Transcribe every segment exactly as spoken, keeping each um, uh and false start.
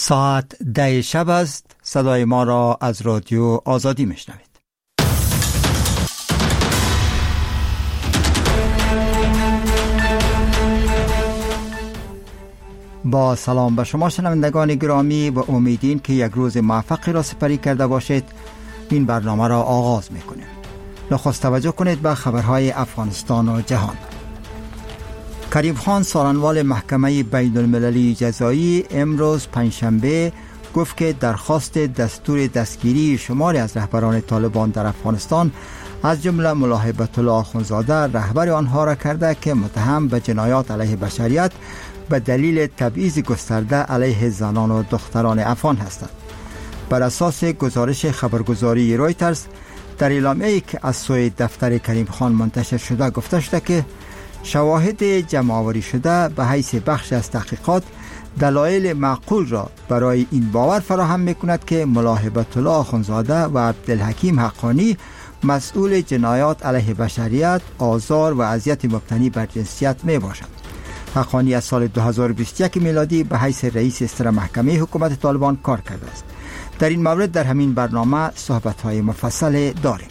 ساعت ده شب است. صدای ما را از رادیو آزادی میشنوید. با سلام به شما شنوندگان گرامی و امیدین که یک روز موفقی را سپری کرده باشید. این برنامه را آغاز میکنیم. نخست توجه کنید به خبرهای افغانستان و جهان. کریم خان سالنوال محکمه بین المللی جزایی امروز پنجشنبه گفت که درخواست دستور دستگیری شماری از رهبران طالبان در افغانستان از جمله ملا هیبت الله اخوندزاده رهبر آنها را کرده که متهم به جنایات علیه بشریت به دلیل تبعیض گسترده علیه زنان و دختران افغان هستند. بر اساس گزارش خبرگزاری رویترز در اعلامیه‌ای که از سوی دفتر کریم خان منتشر شده گفته شده که شواهد جمع‌آوری شده به حیث بخش از تحقیقات دلایل معقول را برای این باور فراهم می‌کند که ملا هیبت الله اخوندزاده و عبدالحکیم حقانی مسئول جنایات علیه بشریت، آزار و اذیت مبتنی بر جنسیت میباشند. حقانی از سال دو هزار و بیست و یک میلادی به حیث رئیس استر محکمه حکومت طالبان کار کرده است. در این مورد در همین برنامه صحبت‌های مفصل داریم.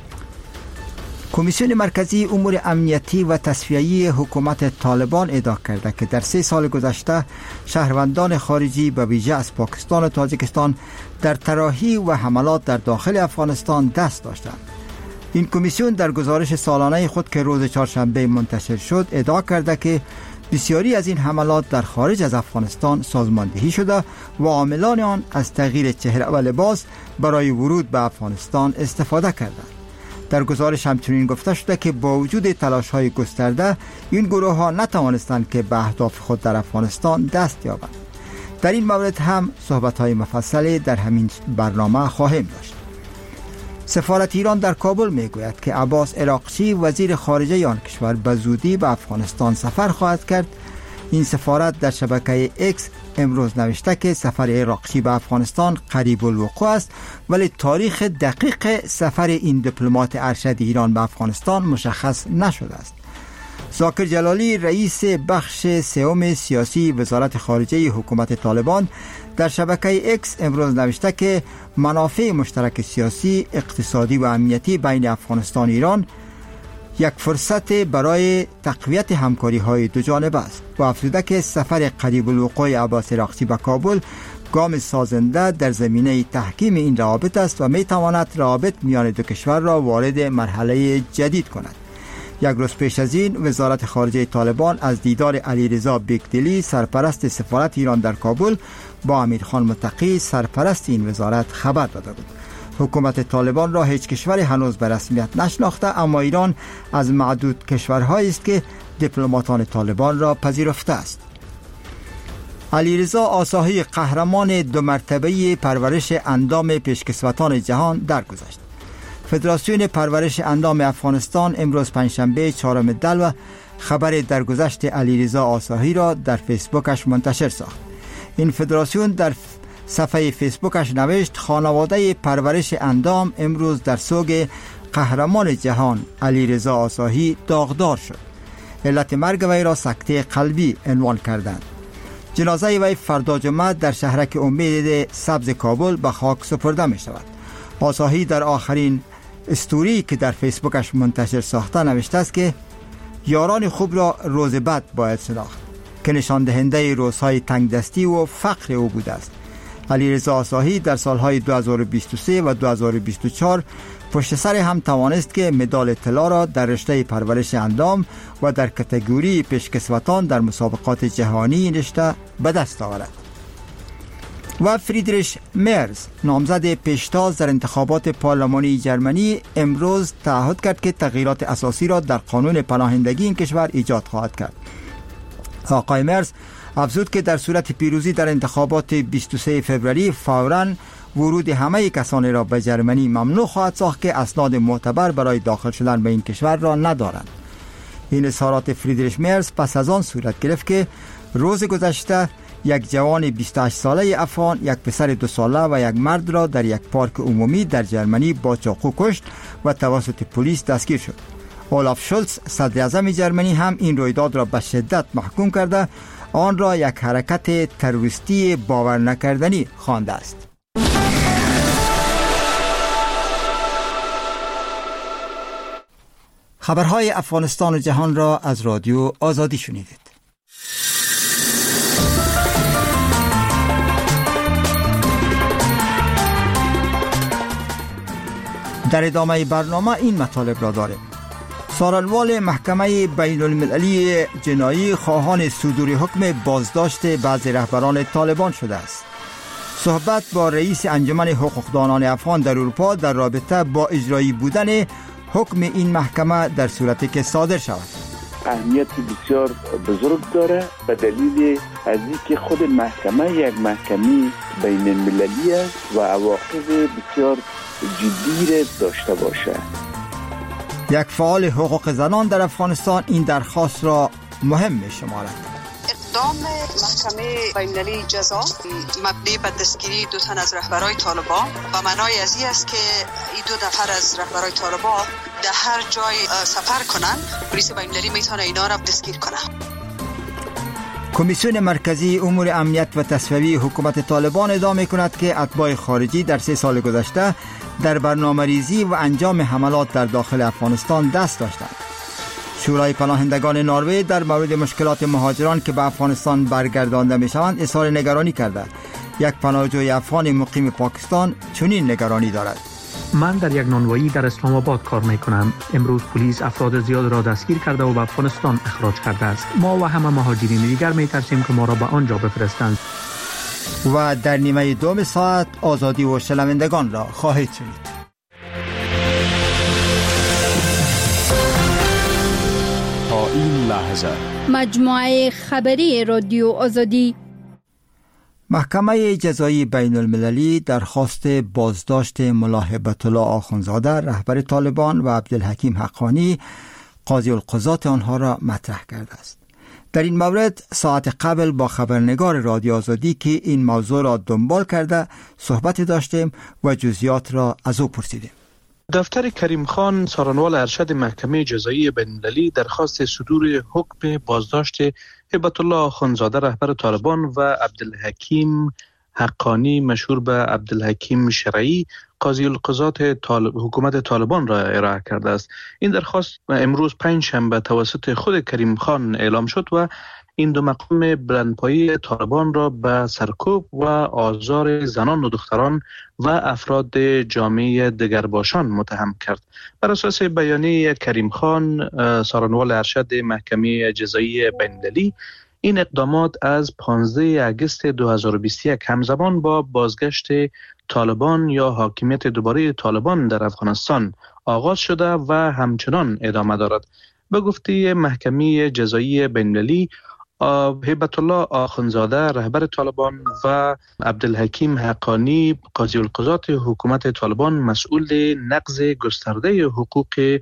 کمیسیون مرکزی امور امنیتی و تصفیه‌ای حکومت طالبان ادعا کرده که در سه سال گذشته شهروندان خارجی به ویژه از پاکستان و تاجیکستان در طراحی و حملات در داخل افغانستان دست داشتند. این کمیسیون در گزارش سالانه خود که روز چهارشنبه منتشر شد ادعا کرده که بسیاری از این حملات در خارج از افغانستان سازماندهی شده و عاملان آن از تغییر چهره و لباس برای ورود به افغانستان استفاده کردند. در گزارش همچنین گفته شده که با وجود تلاش‌های گسترده این گروه‌ها نتوانستند که به اهداف خود در افغانستان دست یابند. در این مورد هم صحبت‌های مفصلی در همین برنامه خواهیم داشت. سفارت ایران در کابل میگوید که عباس عراقچی وزیر خارجه آن کشور به زودی به افغانستان سفر خواهد کرد. این سفارت در شبکه اکس امروز نوشته که سفر عراقچی به افغانستان قریب الوقوع است، ولی تاریخ دقیق سفر این دیپلمات ارشد ایران به افغانستان مشخص نشده است. ذاکر جلالی رئیس بخش سوم سیاسی وزارت خارجه حکومت طالبان در شبکه اکس امروز نوشته که منافع مشترک سیاسی، اقتصادی و امنیتی بین افغانستان و ایران یک فرصت برای تقویت همکاری های دو جانبه است و افزوده که سفر قریب الوقوع عباس عراقچی به کابل گام سازنده در زمینه تحکیم این روابط است و می تواند روابط میان دو کشور را وارد مرحله جدید کند. یک روز پیش از این وزارت خارجه طالبان از دیدار علیرضا بیگدلی سرپرست سفارت ایران در کابل با امیرخان متقی سرپرست این وزارت خبر داده بود. حکومت طالبان را هیچ کشوری هنوز به رسمیت نشناخته، اما ایران از معدود کشورهایی است که دیپلماتان طالبان را پذیرفته است. علیرضا آساهی قهرمان دو مرتبه پرورش اندام پیشکسوتان جهان درگذشت. فدراسیون پرورش اندام افغانستان امروز پنجشنبه چهارم دلو خبر درگذشت علیرضا آساهی را در فیسبوکش منتشر ساخت. این فدراسیون در صفحه فیسبوکش نوشت خانواده پرورش اندام امروز در سوگ قهرمان جهان علیرضا آساهی داغدار شد. علت مرگ وی را سکته قلبی عنوان کردند. جنازه وی فردا جمعه در شهرک امید سبز کابل به خاک سپرده می شود. آساهی در آخرین استوری که در فیسبوکش منتشر ساخته نوشته است که یاران خوب را روز بد باید شناخت که نشان دهنده روزهای تنگ دستی و فقر او بوده است. علیرضا آساهی در سالهای دو هزار و بیست و سه و دو هزار و بیست و چهار پشت سر هم توانست که مدال طلا را در رشته پرورش اندام و در کاتگوری پیشکسوتان در مسابقات جهانی رشته به دست آورد. و فریدریش مرز نامزد پیشتاز در انتخابات پارلمانی جرمنی امروز تعهد کرد که تغییرات اساسی را در قانون پناهندگی این کشور ایجاد خواهد کرد. آقای مرز افزود که در صورت پیروزی در انتخابات بیست و سوم فوریه فوراً ورود همه کسانی را به جرمنی ممنوع خواهد ساخت که اسناد معتبر برای داخل شدن به این کشور را ندارند. این اظهارات فریدریش مرز پس از آن صورت گرفت که روز گذشته یک جوان بیست و هشت ساله افغان، یک پسر دو ساله و یک مرد را در یک پارک عمومی در جرمنی با چاقو کشت و توسط پلیس دستگیر شد. اولاف شولز صدر اعظم جرمنی هم این رویداد را به شدت محکوم کرده آن را یک حرکت تروریستی باور نکردنی خوانده است. خبرهای افغانستان و جهان را از رادیو آزادی شنیدید. در ادامه برنامه این مطالب را داریم. سارنوال محکمه بین المللی جنایی خواهان صدور حکم بازداشت بعضی رهبران طالبان شده است. صحبت با رئیس انجمن حقوقدانان افغان در اروپا در رابطه با اجرایی بودن حکم این محکمه در صورتی که صادر شود. اهمیت بسیار بزرگ داره به دلیل از اینکه خود محکمه یک محکمه بین المللی است و عواقب بسیار جدی را داشته باشه. یک فعال حقوق زنان در افغانستان این درخواست را مهم می شمارد. اقدام محکمه بین‌المللی جزا مبنی بر دستگیری دو تن از رهبران طالبان و معنای از این است که این دو نفر از رهبران طالبان در هر جای سفر کنن، پلیس بین‌المللی میتونه اینا را دستگیر کنه. کمیسیون مرکزی امور امنیت و تصفیه حکومت طالبان ادعا می‌کند که اتباع خارجی در سه سال گذشته در برنامه‌ریزی و انجام حملات در داخل افغانستان دست داشتند. شورای پناهندگان نروژ در مورد مشکلات مهاجران که به افغانستان برگردانده می‌شوند اظهار نگرانی کرده. یک پناهجوی افغان مقیم پاکستان چنین نگرانی دارد. من در یک نانوایی در اسلام آباد کار میکنم. امروز پلیس افراد زیاد را دستگیر کرده و به افغانستان اخراج کرده است. ما و همه مهاجرین دیگر میترسیم که ما را به آنجا بفرستند. و در نیمه دوم ساعت آزادی و شنوندگان را خواهید شنید. تا این لحظه مجموعه خبری رادیو آزادی. محکمه جزایی بین المللی درخواست بازداشت ملا هیبت الله آخوندزاده رهبر طالبان و عبدالحکیم حقانی قاضی القضات آنها را مطرح کرده است. در این مورد ساعت قبل با خبرنگار رادیو آزادی که این موضوع را دنبال کرده صحبت داشتیم و جزئیات را از او پرسیدیم. دفتر کریم خان سارنوال ارشد محکمه جزایی بین المللی درخواست صدور حکم بازداشت هیبت الله آخوندزاده رهبر طالبان و عبدالحکیم حقانی مشهور به عبدالحکیم شرعی قاضی القضات طالب حکومت طالبان را ارائه کرده است. این درخواست امروز پنج شنبه توسط خود کریم خان اعلام شد و این دو مقام بلندپایه طالبان را به سرکوب و آزار زنان و دختران و افراد جامعه دگرباشان متهم کرد. بر اساس بیانیه کریم خان سارنوال ارشد محکمه جزایی بین‌المللی، این اقدامات از پانزده آگوست دو هزار و بیست و یک همزمان با بازگشت طالبان یا حاکمیت دوباره طالبان در افغانستان آغاز شده و همچنان ادامه دارد. به گفته محکمه جزایی بین‌المللی، هیبت الله آخوندزاده رهبر طالبان و عبدالحکیم حقانی قاضی القضات حکومت طالبان مسئول نقض گسترده حقوق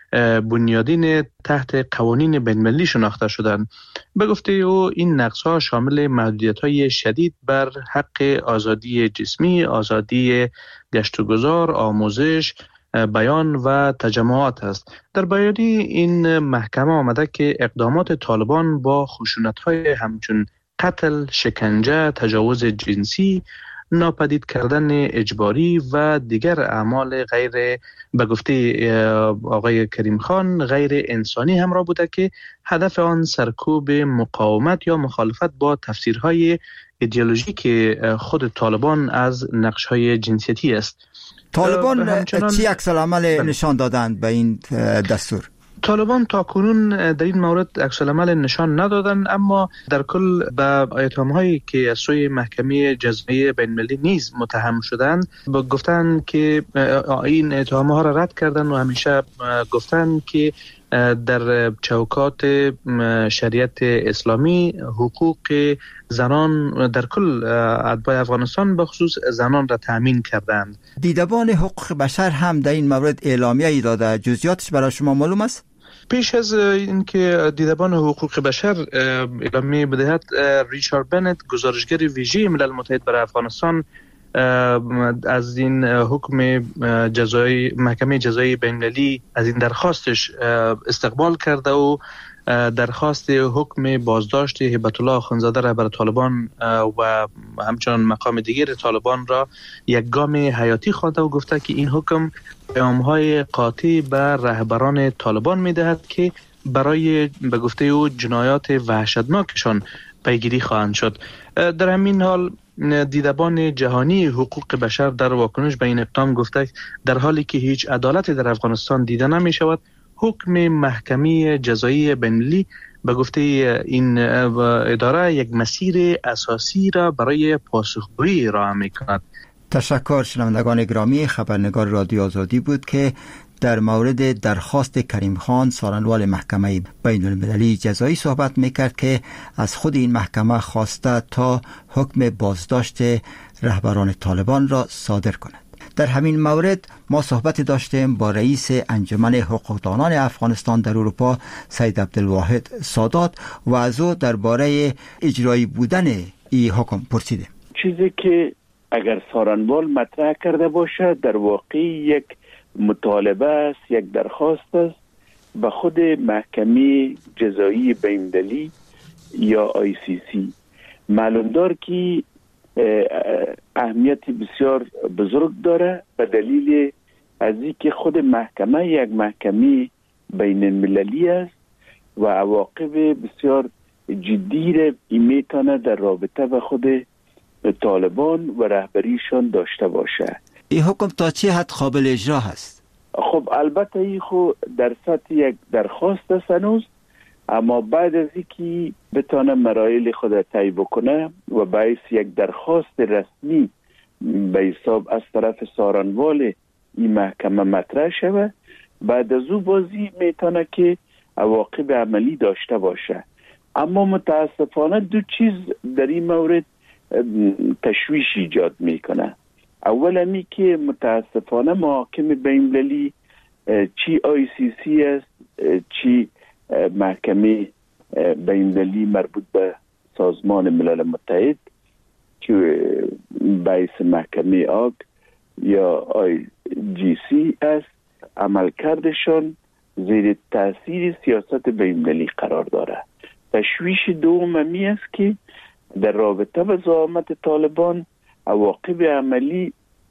بنیادین تحت قوانین بین‌المللی شناخته شدند. به گفته او این نقض‌ها شامل محدودیت‌های شدید بر حق آزادی جسمی، آزادی گشت و گذار، آموزش، بیان و تجمعات است. در بیانیه این محکمه آمده که اقدامات طالبان با خشونت‌های همچون قتل، شکنجه، تجاوز جنسی، ناپدید کردن اجباری و دیگر اعمال غیر به گفته آقای کریم خان غیر انسانی همراه بوده که هدف آن سرکوب مقاومت یا مخالفت با تفسیرهای ایدئولوژیک خود طالبان از نقش‌های جنسیتی است. طالبان چی عکس العمل نشان دادند به این دستور؟ طالبان تا کنون در این مورد عکس العمل نشان ندادند، اما در کل به اتهام‌هایی که از سوی محکمه جزایی بین‌المللی نیز متهم شدند گفتند که این اتهام‌ها را رد کردند و همیشه گفتند که در چوکات شریعت اسلامی حقوق زنان در کل اتباع افغانستان به خصوص زنان را تامین کردند. دیدبان حقوق بشر هم در این مورد اعلامیه‌ای داده. جزئیاتش برای شما معلوم است؟ پیش از اینکه دیدبان حقوق بشر اعلامیه بدهد، ریچارد بنت گزارشگر ویژه ملل متحد برای افغانستان از این حکم جزایی محکمه جزایی بین‌المللی از این درخواستش استقبال کرده و درخواست حکم بازداشت هیبت الله آخوندزاده رهبر طالبان و همچنان مقام دیگر طالبان را یک گام حیاتی خوانده و گفته که این حکم پیام‌های قاطع به رهبران طالبان می‌دهد که برای به گفته او جنایات وحشتناکشان پیگیری خواهند شد. در همین حال دیدبان جهانی حقوق بشر در واکنش به این اقدام گفته در حالی که هیچ عدالتی در افغانستان دیده نمی شود، حکم محکمه جزایی بین‌المللی به گفته این اداره یک مسیر اساسی را برای پاسخگویی ارائه می کند. تشکر. شنوندگان گرامی، خبرنگار رادیو آزادی بود که در مورد درخواست کریم خان سارنوال محکمه بین المللی جزایی صحبت میکرد که از خود این محکمه خواسته تا حکم بازداشت رهبران طالبان را صادر کند. در همین مورد ما صحبت داشتیم با رئیس انجمن حقوقدانان افغانستان در اروپا سید عبدالواحد سادات و از او درباره اجرایی بودن این حکم پرسیدیم. چیزی که اگر سارنوال مطرح کرده باشد در واقع یک مطالبه است، یک درخواست است به خود محکمه جزایی بین‌المللی یا آی سی سی. معلوم دار که اهمیت بسیار بزرگ داره به دلیل از اینکه خود محکمه یک محکمه بین المللی است و عواقب بسیار جدی را میتونه در رابطه به خود طالبان و رهبریشان داشته باشه. این حکم تا چه حد قابل اجرا هست؟ خب البته این خو در سطح یک درخواست است هنوز، اما بعد از اینکه بتانه مراحل خود را طی بکنه و باعث یک درخواست رسمی به حساب از طرف سارنوال این محکمه مطرح شود، بعد از او بازی میتونه که عواقب عملی داشته باشه. اما متاسفانه دو چیز در این مورد تشویش ایجاد میکنه. اولا می که متاسفانه محاکم بین‌المللی چی آی سی سی است چی محکمه بین‌المللی مربوط به سازمان ملل متحد که باعث محکمه آگ یا آی جی سی است، عملکردشان زیر تاثیر سیاست بین‌المللی قرار داره. تشویش دوم می است که در رابطه با زعامت طالبان عواقب عملی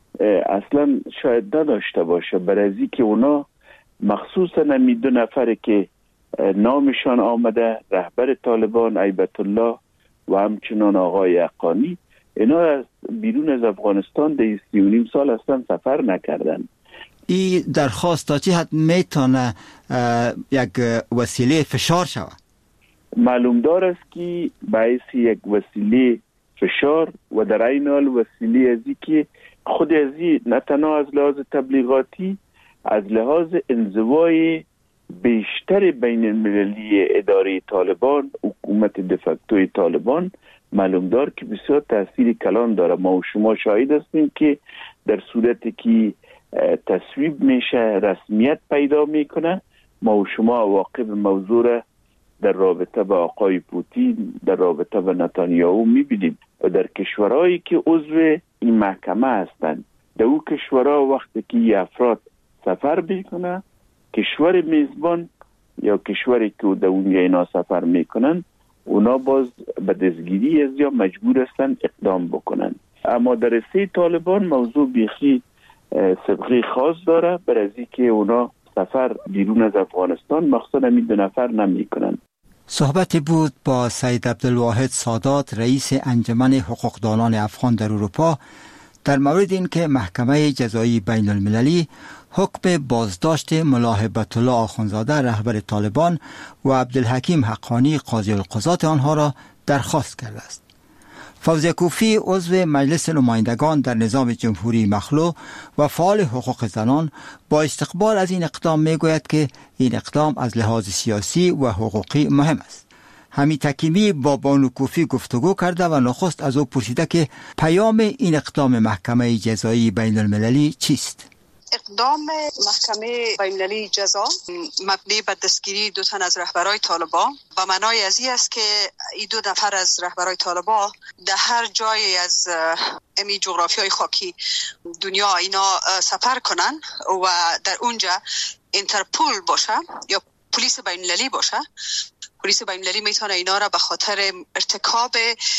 اصلا شاید نداشته باشه، برای از که اونا مخصوصا نمی دو نفر که نامشان آمده، رهبر طالبان هیبت الله و همچنان آقای حقانی، اینا از بیرون از افغانستان در سی و نیم سال اصلا سفر نکردن. این درخواست تا چه حد میتونه یک وسیله فشار شود؟ معلوم دار است که باعث یک وسیله فشار و در این حال وسیله ازی که خود ازی نه تنها از لحاظ تبلیغاتی، از لحاظ انزوای بیشتر بین المللی اداره طالبان، حکومت دفکتوی طالبان، معلوم دار که بسیار تاثیر کلان داره. ما و شما شاهد هستیم که در صورتی که تصویب میشه، رسمیت پیدا میکنه، ما و شما عواقب موضوع در رابطه با آقای پوتین، در رابطه با نتانیاهو میبینیم و در کشورهایی که عضو این محکمه هستند. در او کشورها وقتی که این افراد سفر میکنن، کشور میزبان یا کشوری که در اونجا اینا سفر میکنن، اونا باز به دستگیری از یا مجبور هستن اقدام بکنن. اما در رسته طالبان موضوع بیخی سبقی خاص داره، برای از اینکه اونا سفر بیرون از افغانستان مخصوصا همین دو نفر نمی کنن. صحبتی بود با سید عبدالواحد سادات، رئیس انجمن حقوقدانان افغان در اروپا، در مورد اینکه محکمه جزایی بین المللی حکم بازداشت ملا هیبت الله آخوندزاده رهبر طالبان و عبدالحکیم حقانی قاضی القضات آنها را درخواست کرده است. فوزیه کوفی عضو مجلس نمایندگان در نظام جمهوری مخلوع و فعال حقوق زنان با استقبال از این اقدام میگوید که این اقدام از لحاظ سیاسی و حقوقی مهم است. حمید حکیمی با بانو کوفی گفتگو کرده و نخست از او پرسیده که پیام این اقدام محکمه جزایی بین المللی چیست؟ اقدام محکمه بین‌المللی جزا مبنی بر دستگیری دو تن از رهبرای طالبان و معنای از این است که این دو نفر از رهبرای طالبان در هر جای از امی جغرافیای خاکی دنیا اینا سفر کنن و در اونجا اینترپول باشه یا پلیس بین‌المللی باشه پلیس بین‌المللی میتونه اینا را به خاطر ارتکاب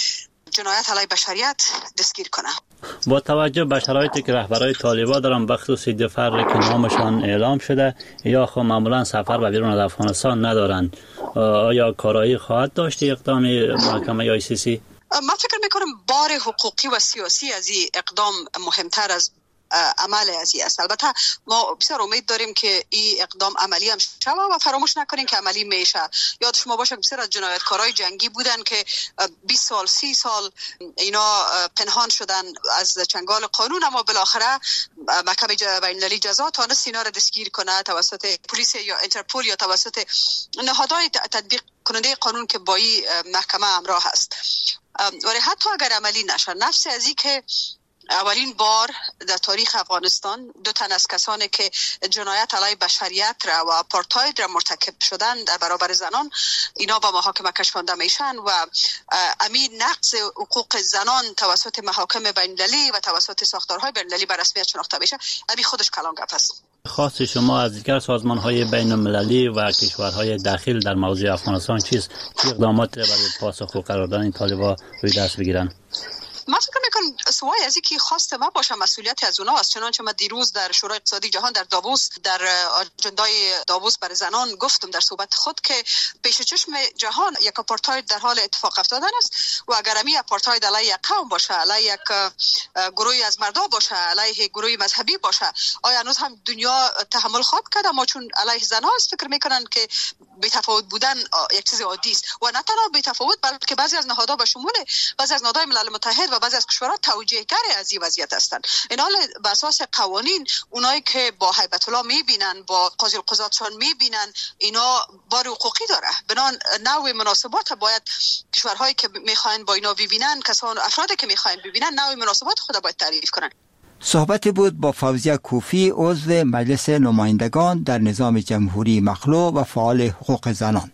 جنایت علیه بشریت دستگیر کنه. با توجه به شرایطی که رهبرای طالبان دارن بخصوص سی نفر که نامشان اعلام شده یا خب معمولا سفر به بیرون از افغانستان ندارن، آیا کارایی خواهد داشت اقدام محکمه آی سی سی؟ من فکر میکنم بار حقوقی و سیاسی از این اقدام مهمتر از عمل ازی است. البته ما بسیار امید داریم که این اقدام عملی هم شود و فراموش نکنیم که عملی میشه. یاد شما باشه بسیار از جنایتکارای جنگی بودن که بیست سال سی سال اینا پنهان شدن از چنگال قانون، اما بالاخره محکمه بین‌المللی جزا تانست اینا را دستگیر کنه توسط پلیس یا اینترپول یا توسط نهادهای تطبیق کننده قانون که با این محکمه همراه هست. ولی حتی اگر عملی نشه، نفس ازی که اولین بار در تاریخ افغانستان دو تن از کسانی که جنایت علیه بشریت را و آپارتاید را مرتکب شدن در برابر زنان اینا با محاکمه کشانده میشن و امین نقض حقوق زنان توسط محاکم بین‌المللی و توسط ساختارهای بین‌المللی به رسمیت شناخته میشه، امین خودش کلان گپ است. خواست شما از دیگر سازمان‌های بین‌المللی و کشورهای داخل در موضوع افغانستان چیست؟ چه اقداماتی برای پاسخ و قرار دادن این طالبان روی دست بگیرن؟ من فکر میکنم سوای از اینکه خواست ما باشه مسئولیتی از اونها است. چنانچه من دیروز در شورای اقتصادی جهان در داووس در اجندای داووس برای زنان گفتم در صحبت خود که پیش چشم جهان یک آپارتاید در حال اتفاق افتادن است و اگر این آپارتاید علیه یک قوم باشه، علیه یک گروهی از مردم باشه، علیه گروهی مذهبی باشه، آیا هنوز هم دنیا تحمل خواهد کرد؟ اما چون علیه زنان است فکر میکنن که بی تفاوت بودن یک چیز عادی است و نه تنها بی تفاوت بلکه بعضی از نهادها به شمول بعضی از نهادهای ملل متحد و بعضی از کشورها توجیهگر از این وضعیت هستند. این حال بر اساس قوانین اونایی که با هیبت الله میبینن، با قاضی القضاتشان میبینن، اینا بار حقوقی داره. بنان نوع مناسبات باید کشورهایی که میخواین با اینا ببینن، کسان افرادی که میخواین ببینن، نوع مناسبات خود باید تعریف کنن. صحبتی بود با فوزیه کوفی، عضو مجلس نمایندگان در نظام جمهوری مخلوع و فعال حقوق زنان.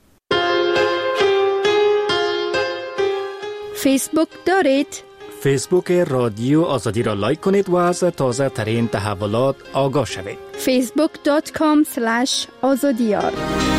فیسبوک دارید؟ فیسبوک رادیو آزادی را لایک کنید و از تازه ترین تحولات آگاه شوید. فیسبوک دات کام اسلش آزادیار.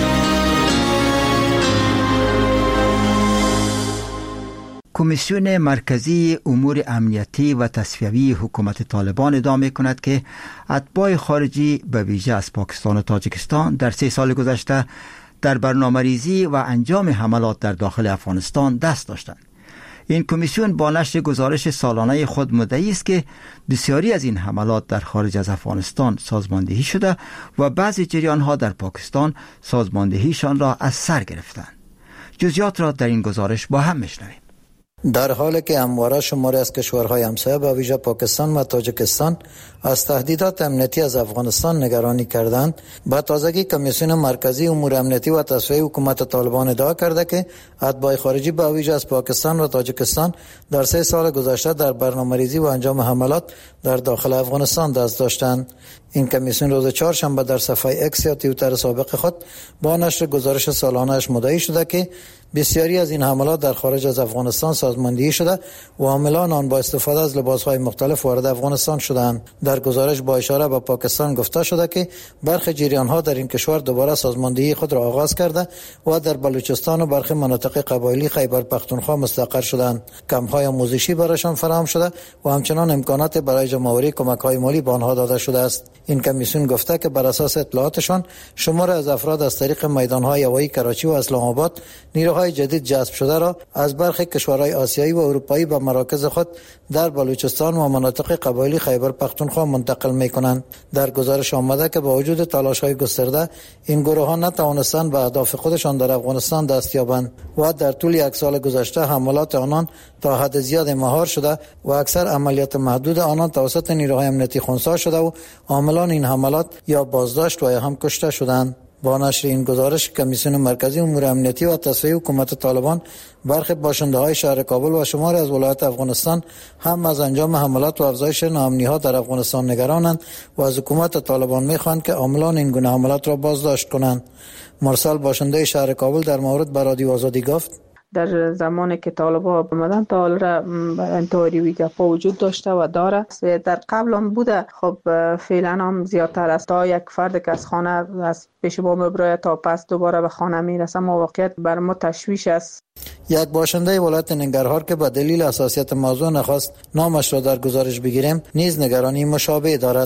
کمیسیون مرکزی امور امنیتی و تصفیوی حکومت طالبان ادعا می‌کند که اتباع خارجی به ویژه از پاکستان و تاجیکستان در سه سال گذشته در برنامه‌ریزی و انجام حملات در داخل افغانستان دست داشتند. این کمیسیون با نشر گزارش سالانه خود مدعی است که بسیاری از این حملات در خارج از افغانستان سازماندهی شده و بعضی جریان‌ها در پاکستان سازماندهیشان را از سر گرفتند. جزئیات را در این گزارش با هم می‌شنویم. در حالی که همواره شماری از کشورهای همسایه به ویژه پاکستان و تاجیکستان از تهدیدات امنیتی از افغانستان نگرانی کردند، با تازگی کمیسیون مرکزی امور امنیتی و تصفیه حکومت طالبان ادعا کرده که اتباع خارجی به ویژه از پاکستان و تاجیکستان در سه سال گذشته در برنامه‌ریزی و انجام حملات در داخل افغانستان دست داشتند. این کمیسیون روز چهارشنبه در صفحه اکس یا توییتر سابق خود با نشر گزارش سالانه‌اش مدعی شده که بسیاری از این حملات در خارج از افغانستان سازماندهی شده و حاملان آن با استفاده از لباس‌های مختلف وارد افغانستان شدند. در گزارش با اشاره به پاکستان گفته شده که برخی جریان‌ها در این کشور دوباره سازماندهی خود را آغاز کرده و در بلوچستان و برخی مناطق قبایلی خیبر پختونخوا مستقر شدند. کمپ‌های آموزشی برایشان فراهم شده و همچنان امکانات برای جمع‌آوری کمک‌های مالی به آنها داده شده است. این کمیسیون گفته که بر اساس اطلاعاتشان شمار از افراد از طریق میدان‌های هوایی کراچی و اسلام آباد نیروهای جدید جذب شده را از برخی کشورهای آسیایی و اروپایی به مراکز خود در بلوچستان و مناطق قبایلی خیبر پختونخوا منتقل می‌کنند. در گزارش آمده که با وجود تلاش‌های گسترده این گروه‌ها نتوانستند به اهداف خودشان در افغانستان دست یابند و در طول یک سال گذشته حملات آنان تا حد زیاد مهار شده و اکثر عملیات محدود آنان توسط نیروهای امنیتی خنثی شده و عاملان این حملات یا بازداشت و یا هم کشته شدند. با نشر این گزارش کمیسیون مرکزی امور امنیتی و تصفیه حکومت طالبان برخی باشنده‌های شهر کابل و شماری از ولایات افغانستان هم از انجام حملات و افزایش ناامنی‌ها در افغانستان نگرانند و از حکومت طالبان می‌خواهند که عاملان این گونه حملات را بازداشت کنند. مرسل باشنده شهر کابل در مورد به رادیو آزادی گفت: در زمانی که طالبان آمدن تا حال را انتحاری وی گپا وجود داشته و داره. در قبل هم بوده، خب فعلا هم زیادتر است. تا یک فرد که از خانه از پیش با مبرای تا پس دوباره به خانه میرسه، واقعیت بر ما تشویش است. یک باشنده ولایت ننگرهار که به دلیل حساسیت موضوع نخواست نامش را در گزارش بگیریم، نیز نگرانی مشابه دارد.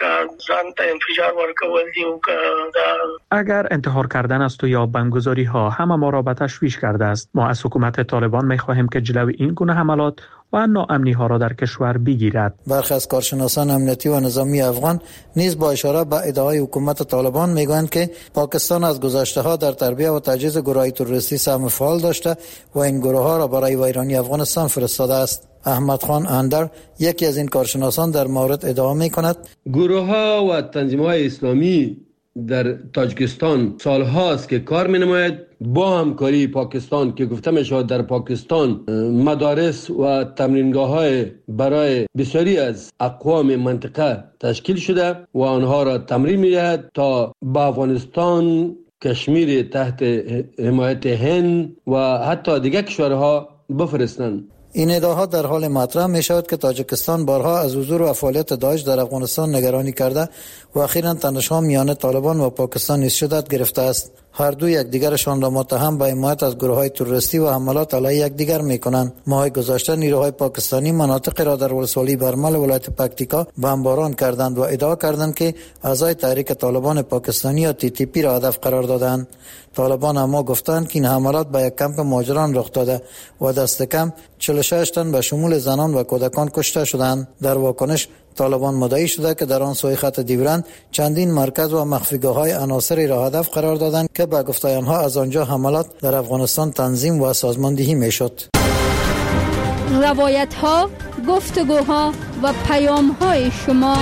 اگر انتحار کردن است و یا بمبگذاری ها همه ما را به تشویش کرده است. ما از حکومت طالبان می خواهیم که جلوی این گونه حملات و ناامنی ها را در کشور بگیرد. برخی از کارشناسان امنیتی و نظامی افغان نیز با اشاره به ادعای حکومت طالبان میگویند که پاکستان از گذشته ها در تربیت و تجهیز گروه‌های تروریستی سهم فعال داشته و این گروه ها را برای ویرانی افغانستان فرستاده است. احمد خان اندر یکی از این کارشناسان در مورد ادعا می کند گروه ها و تنظیم های اسلامی در تاجیکستان سال هاست که کار می نماید با همکاری پاکستان که گفته می شود در پاکستان مدارس و تمرینگاه های برای بسیاری از اقوام منطقه تشکیل شده و آنها را تمرین می دهد تا به افغانستان، کشمیر تحت حمایت هند و حتی دیگر کشورها بفرستند. این ادعاها در حال مطرح می شود که تاجیکستان بارها از حضور و فعالیت داعش در افغانستان نگرانی کرده و اخیراً تنش‌ها میان طالبان و پاکستان نیز شدت گرفته است. هر دو یکدیگرشان را متهم به حمایت از گروه‌های تروریستی و حملات علیه یکدیگر می‌کنند. ماه گذشته نیروهای پاکستانی مناطق را در ولسوالی برمل ولایت پکتیکا بمباران کردند و ادعا کردند که اعضای تحریک طالبان پاکستانی یا تی تی پی را هدف قرار دادند. طالبان اما گفتند که این حملات به یک کمپ مهاجران رخ داده و دست کم چهل و شش تن به شمول زنان و کودکان کشته شدند. در واکنش طالبان مدعی شده که در آن سوی خط دیورند چندین مرکز و مخفیگاه‌های عناصری را هدف قرار دادند که به گفته آنها از آنجا حملات در افغانستان تنظیم و سازماندهی میشد. روایت‌ها، گفتگوها و پیام‌های شما.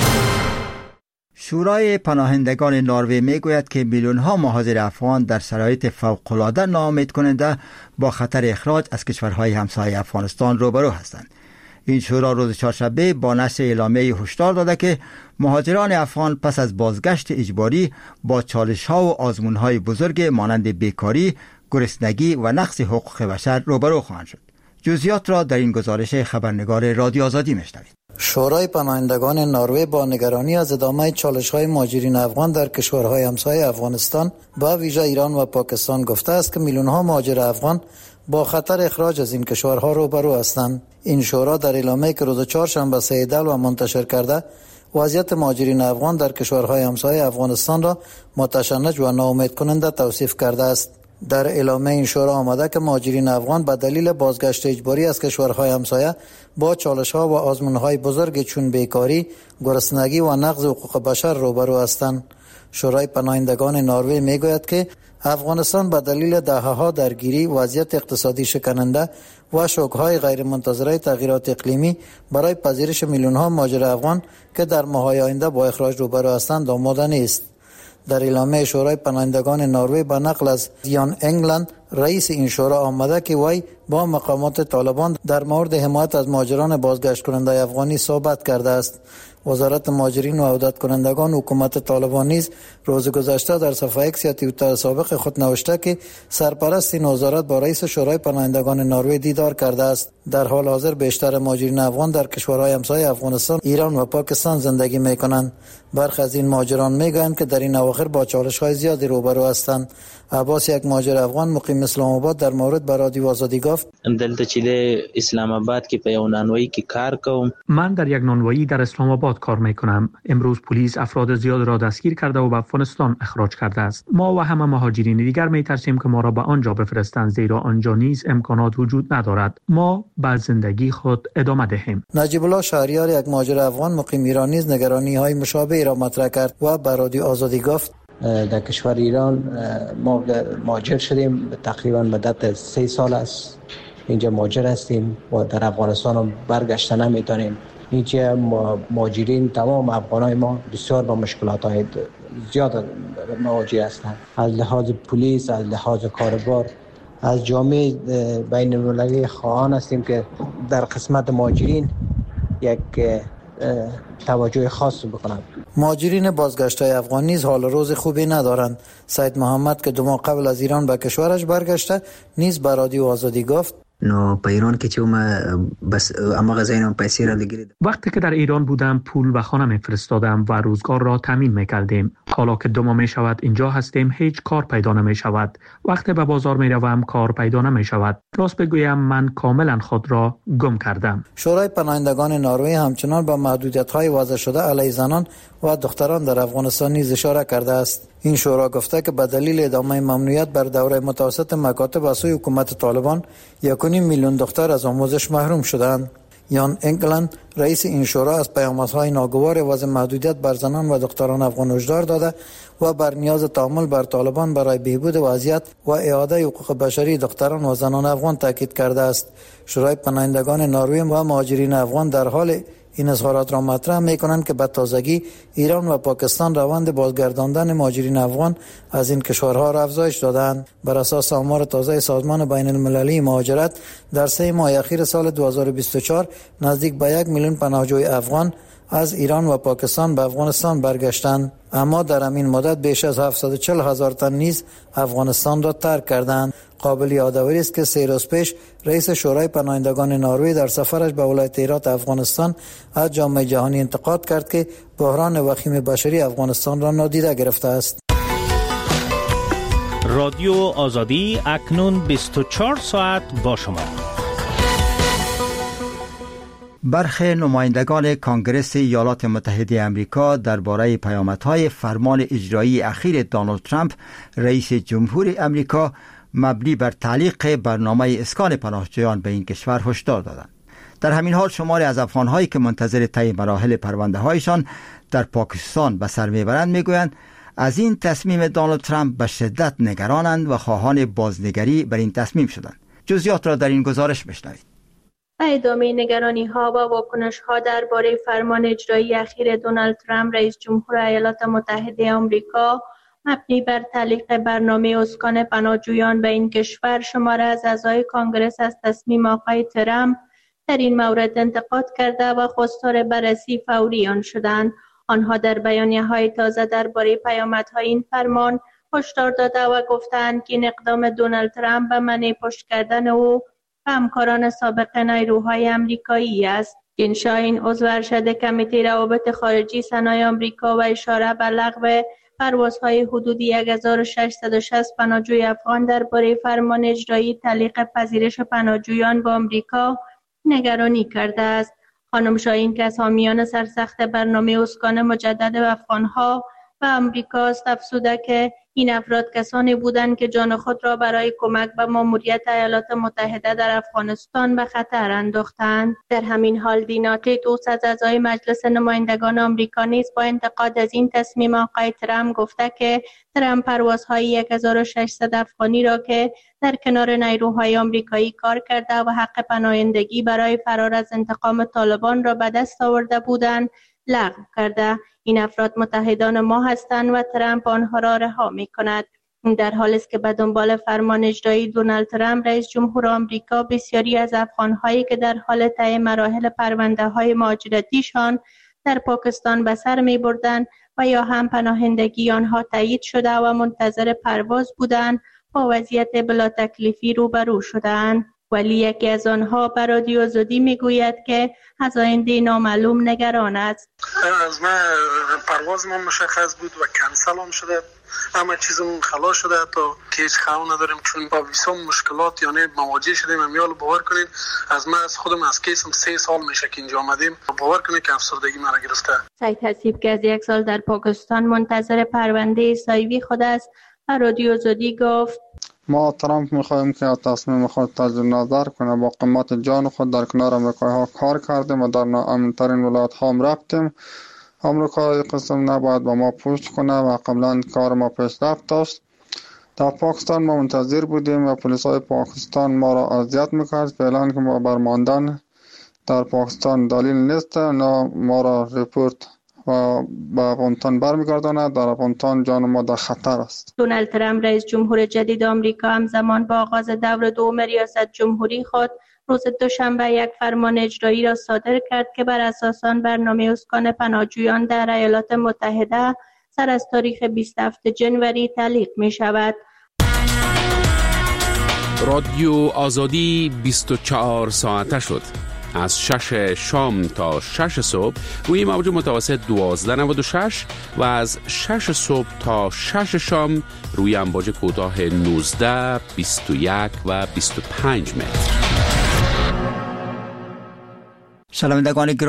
شورای پناهندگان نروژ میگوید که میلیون‌ها مهاجر افغان در شرایط فوق‌العاده ناامید کننده با خطر اخراج از کشورهای همسایه افغانستان روبرو هستند. این شورا روز چهارشنبه با نشر اعلامیه هشدار داده که مهاجران افغان پس از بازگشت اجباری با چالش‌ها و آزمون‌های بزرگ مانند بیکاری، گرسنگی و نقض حقوق بشر روبرو خواهند شد. جزئیات را در این گزارش خبرنگار رادیو آزادی میشنوید. شورای پناهندگان نروژ با نگرانی از ادامه چالش‌های مهاجرین افغان در کشورهای همسایه افغانستان با ویژه ایران و پاکستان گفته است که میلیون‌ها مهاجر افغان با خطر اخراج از این کشورها روبرو هستند. این شورا در اعلامیه‌ای که روز چهارشنبه سیدل و منتشر کرده وضعیت مهاجرین افغان در کشورهای همسایه افغانستان را متشنج و ناامید کننده توصیف کرده است. در اعلامیه این شورا آمده که مهاجرین افغان به دلیل بازگشت اجباری از کشورهای همسایه با چالش‌ها و آزمون‌های بزرگ چون بیکاری، گرسنگی و نقض حقوق بشر روبرو هستند. شورای پناهندگان نروژ میگوید که افغانستان به دلیل دهه‌ها درگیری، وضعیت اقتصادی شکننده و شوک‌های غیرمنتظره تغییرات اقلیمی برای پذیرش میلیون‌ها مهاجر افغان که در ماه‌های آینده با اخراج روبرو هستند آماده نیست. در اعلامیه شورای پناهندگان نروژ به نقل از یان انگلند رئیس این شورا آمده که وی با مقامات طالبان در مورد حمایت از مهاجران بازگشت کننده افغانی صحبت کرده است. وزارت مهاجرین و عودت کنندگان حکومت طالبان نیز روز گذشته در صفحه ایکس یا توییتر سابق خود نوشته که سرپرست این وزارت با رئیس شورای پناهندگان نروژ دیدار کرده است. در حال حاضر بیشتر مهاجرین افغان در کشورهای همسایه افغانستان، ایران و پاکستان زندگی می‌کنند. برخی از این مهاجران می‌گویند که در این اواخر با چالش‌های زیادی روبرو هستند. عباس، یک مهاجر افغان مقیم اسلام آباد، در مورد به رادیو آزادی گفت: دلته چې اسلام آباد کې په یو نانوایی کې کار کوم. من در یک نانوایی در اسلام آباد کار میکنم. امروز پلیس افراد زیاد را دستگیر کرده و به افغانستان اخراج کرده است. ما و همه مهاجرین دیگر میترسیم که ما را به آنجا بفرستند، زیرا آنجا نیز امکانات وجود ندارد. ما به زندگی خود ادامه دهیم. نجیب الله شهریار، یک مهاجر افغان مقیم ایران، نیز نگرانی های مشابه را مطرح کرد و به رادیو آزادی گفت: در کشور ایران ما مهاجر شدیم، تقریبا مدت سه سال است اینجا مهاجر هستیم و در افغانستان هم برگشته نمیتونیم. اینجا مهاجرین، تمام افغانای ما بسیار با مشکلات های زیاد مواجه هستند، از لحاظ پلیس، از لحاظ کاربار. از جامعه بین المللی خواهان هستیم که در قسمت مهاجرین یک توجه خاص بکنند. مهاجرین بازگشته افغان نیز حال روز خوبی ندارند. سید محمد که دو ماه قبل از ایران به کشورش برگشته نیز به رادیو آزادی گفت نو په ایران کې چې ما بس اما غزاینم پیسې را لګیدم. وقتی که در ایران بودم پول و خانه میفرستادم و روزگار را تامین میکردیم. حالا که دو ماه میشود اینجا هستیم هیچ کار پیدا نمیشود. وقتی به بازار میروم کار پیدا نمیشود. راست بگویم من کاملا خود را گم کردم. شورای پناهندگان نروژ همچنان به محدودیت‌های وضع شده علیه زنان و دختران در افغانستان نیز اشاره کرده است. این شورا گفته که به دلیل ادامه ممنوعیت بر دوره متوسط مکاتب از سوی حکومت طالبان یک و نیم میلیون دختر از آموزش محروم شدند. یان انگلند رئیس این شورا از پیامدهای ناگوار وضع محدودیت بر زنان و دختران افغان هشدار داده و بر نیاز تعامل بر طالبان برای بهبود وضعیت و اعاده حقوق بشری دختران و زنان افغان تاکید کرده است. شورای پناهندگان نروژ و مهاجرین افغان در حال این اظهارات را مطرح می‌کنند که به تازگی ایران و پاکستان روند بازگرداندن مهاجرین افغان از این کشورها را افزایش دادند. بر اساس آمار تازه سازمان بین المللی مهاجرت در سه ماه اخیر سال دو هزار و بیست و چهار نزدیک به یک میلیون پناهجوی افغان از ایران و پاکستان به افغانستان برگشتند، اما در همین مدت بیش از هفتصد و چهل هزار تن نیز افغانستان را ترک کردند. قابل یادآوری است که سه روز پیش رئیس شورای پناهندگان نروژ در سفرش به ولایت هرات افغانستان از جامعه جهانی انتقاد کرد که بحران وخیم بشری افغانستان را نادیده گرفته است. رادیو آزادی اکنون بیست و چهار ساعت با شما. برخی نمایندگان کانگرس ایالات متحده آمریکا درباره پیامدهای فرمان اجرایی اخیر دونالد ترامپ رئیس جمهور آمریکا مبنی بر تعلیق برنامه اسکان پناهجویان به این کشور هشدار دادند. در همین حال شماری از افغان‌هایی که منتظر طی مراحل پرونده‌هایشان در پاکستان به سر میبرند میگویند از این تصمیم دونالد ترامپ به شدت نگرانند و خواهان بازنگری بر این تصمیم شدند. جزئیات را در این گزارش بشنوید. ادامه نگرانی ها و واکنش ها درباره فرمان اجرایی اخیر دونالد ترامپ رئیس جمهور ایالات متحده آمریکا مبنی بر تعلیق برنامه اسکان پناهجویان به این کشور شماره از اعضای کانگرس از تصمیم آقای ترامپ در این مورد انتقاد کرده و خواستار بررسی فوری آن شدند. آنها در بیانیه‌های تازه درباره پیامدهای این فرمان هشدار داده و گفتند که این اقدام دونالد ترامپ به منع پشت کردن او و همکاران سابق نیروهای آمریکایی است. جین شاین عضو ارشد کمیته روابط خارجی سنای آمریکا و اشاره به لغو پروازهای حدودی یک هزار و ششصد و شصت پناهجوی افغان درباره فرمان اجرایی تعلیق پذیرش پناهجویان به آمریکا نگرانی کرده است. خانم شاین که از حامیان سرسخت برنامه اسکان مجدد افغانها و آمریکا است افزوده که این افراد کسانی بودند که جان خود را برای کمک به ماموریت ایالات متحده در افغانستان به خطر انداختند. در همین حال دیناتی دوست از اعضای مجلس نمایندگان آمریکا نیز با انتقاد از این تصمیم آقای ترامپ گفته که ترامپ پروازهای یک هزار و ششصد افغانی را که در کنار نیروهای آمریکایی کار کرده و حق پناهندگی برای فرار از انتقام طالبان را به دست آورده بودند لغو کرده. این افراد متحدان ما هستند و ترامپ آنها را رها می کند. این در حالی است که به دنبال فرمان اجرایی دونالد ترامپ رئیس جمهور آمریکا بسیاری از افغان‌هایی که در حال طی مراحل پرونده‌های مهاجرتیشان در پاکستان به سر می‌بردند و یا هم پناهندگی آنها تایید شده و منتظر پرواز بودند با وضعیت بلا تکلیفی روبرو شدند. ولی یکی از آنها به رادیو آزادی میگوید که از آینده نامعلوم نگران است. از ما پرواز ما مشخص بود و کنسل هم شده، اما چیزمون خلاص شده تا که هیچ خبر نداریم چون با ویزا مشکلات یعنی مواجه شدیم. امیال باور کنین از ما از خودم از کیسم سه سال میشه که اینجا آمدیم، باور کنین که افسردگی مرا گرفته. سعید حسیب که از یک سال در پاکستان منتظر پرونده سایوی خود است و رادیو آزادی گفت ما ترامپ میخواهیم که تصمیم خود تجدید نظر کنه. با قیمت جان خود در کنار امریکایی ها کار کردیم و در ناامن‌ترین ولایت ها هم رفتیم. امریکایی قسم نباید با ما پشت کنه و قبلا کار ما پیشرفت داشت. در پاکستان ما منتظر بودیم و پلیس های پاکستان ما را اذیت میکرد. فعلا که ما برماندن در پاکستان دلیل نیست، نه ما را ریپورت و به افغانستان برمیگرداند. در افغانستان جان ما در خطر است. دونالد ترامپ رئیس جمهور جدید آمریکا همزمان با آغاز دور دوم ریاست جمهوری خود روز دوشنبه یک فرمان اجرایی را صادر کرد که بر اساس آن برنامه اسکان پناهجویان در ایالات متحده سر از تاریخ بیست و هفتم جنوری تعلیق می شود. رادیو آزادی بیست و چهار ساعته شد. از شش شام تا شش صبح روی موج متوسط دوازده نود و شش و از شش صبح تا شش شام روی امواج کوتاه نوزده، بیست و یک و بیست و پنج متر. شنوندگان